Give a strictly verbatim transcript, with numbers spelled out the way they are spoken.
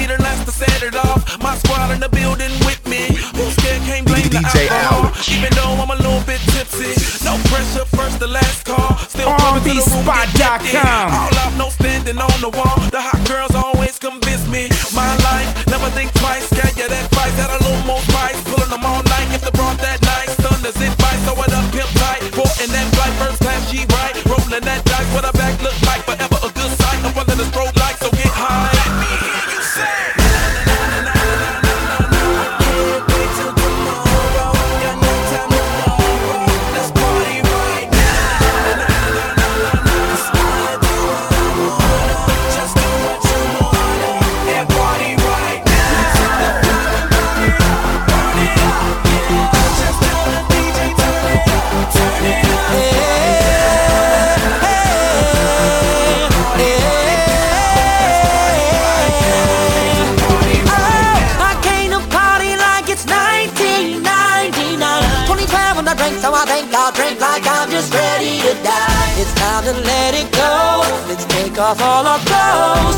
the last to set it off. My squad in the building with me. Who's scared can't blame the D J alcohol. Ouch. Even though I'm a little bit tipsy. No pressure, first the last call. Still R and B spot dot com. All out, no standing on the wall. The hot girls always convince me. My life, never think twice. Yeah, yeah, that fight got a little more spice. Pulling them all night. If they brought that nice thunders it bites. So it up, pimp tight. Porting that flight, first class, she right. Rolling that dice, what her back look like. Forever a good sight. Up under the strobe light, so get high. Let me hear you say. So I think I'll drink like I'm just ready to die. It's time to let it go. Let's take off all our clothes.